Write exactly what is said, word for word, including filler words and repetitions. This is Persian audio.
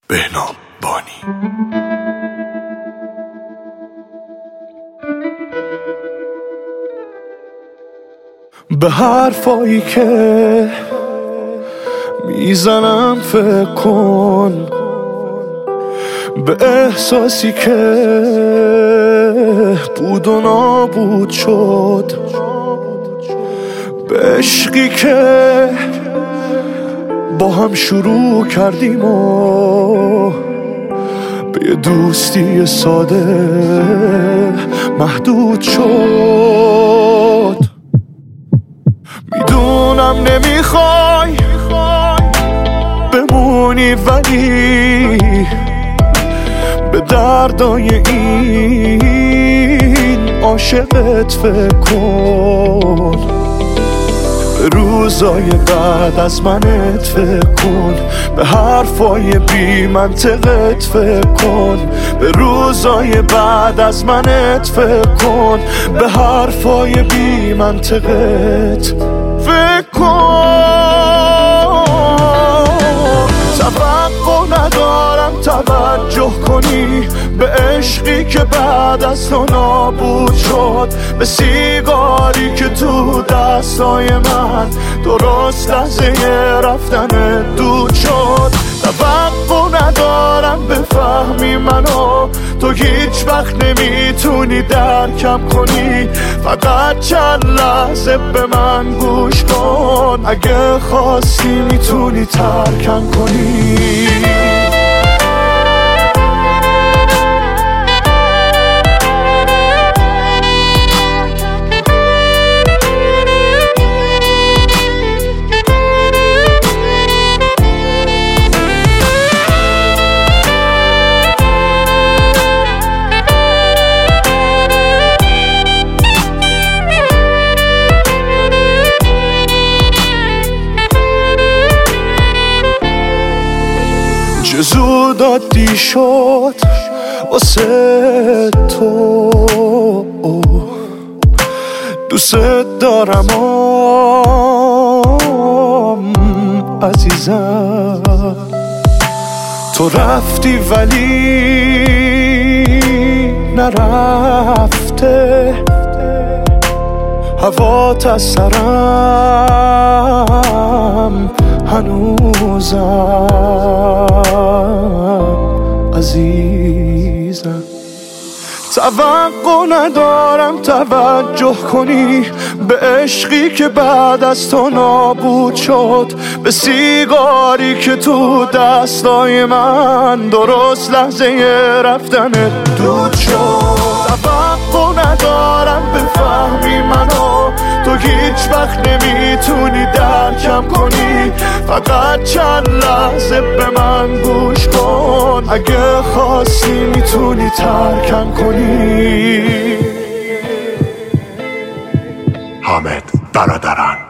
بهنام بانی. به حرفایی که میزنم فکر کن، به احساسی که بود و نابود شد، به عشقی که با هم شروع کردیم و به یه دوستی ساده محدود شد. میدونم نمیخوای بمونی، ولی به دردای این عاشقت فکر کن، به روزای بعد از منت فکر کن، به حرفای بی منطقت فکر کن، به روزای بعد از منت فکر کن، به حرفای بی منطقت فکر کن. توقع ندارم توجه کنی به عشقی که بعد از تو نابود شد، به سیگاری که تو دستای من درست لحظه رفتن دود شد. توقع ندارم بفهمی منو، تو هیچ وقت نمیتونی درکم کنی، فقط چند لحظه به من گوش کن، اگه خواستی میتونی ترکم کنی. چه زود عادی شد واسه تو، دوست دارم آم عزیزم. تو رفتی ولی نرفته، هوات از سرم هنوزم عزیزم. توقع ندارم توجه کنی به عشقی که بعد از تو نابود شد، به سیگاری که تو دستای من درست لحظه رفتن دود شد. توقع ندارم بفهمی منو، تو هیچ وقت نمیتونی درکم کنی، فقط چند لحظه به من گوش کن، اگه خواستی میتونی ترکم کنی. حامد برادران.